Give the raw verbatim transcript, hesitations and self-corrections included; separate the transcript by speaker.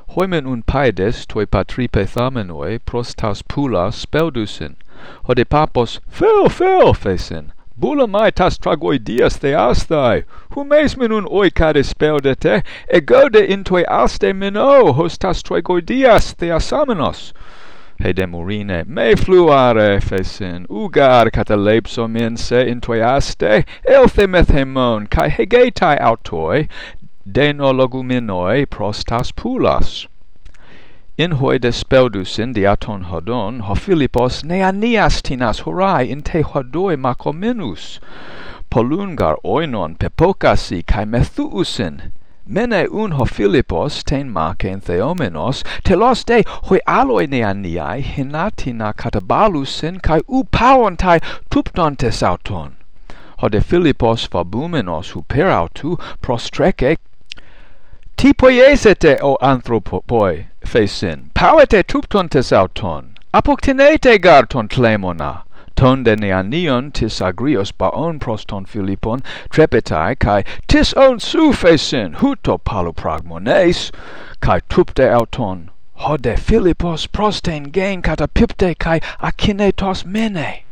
Speaker 1: hoimen un paedes toi patripe thamenoi pros taus pula speldusin, hode papos fel fel fesin, bula mai tas tragoidias theastai, humes min un oikade speldete, egode in toi aste mino, hos tas tragoidias theasamenos. He demurine me fluare fesin, ugar catalepso min se in toi aste, elthe methemon, kai hegetai autoi, denologuminoi pros tas pulas. In hoi despeldusin diaton hodon, ho Philippos neanias tinas horai in te hodoi macominus, polungar oinon pepokasi kai methuusin, mene un ho Philippos ten maken theomenos, telos de hoi aloi neaniai hinatina katabalusin kai upauantai tuptontes auton. Hode Philippos fabumenos huperautu prostreke, ti poiesete o anthropoi, fesin, pauete tuptontes auton, apoktinete garton tlemona, ton de neanion tis agrios baon proston Philippon, trepetai, kai tis on su fesin, huto palupragmones, kai tupte auton, hode Philippos prosten gen catapipte kai akinetos mene.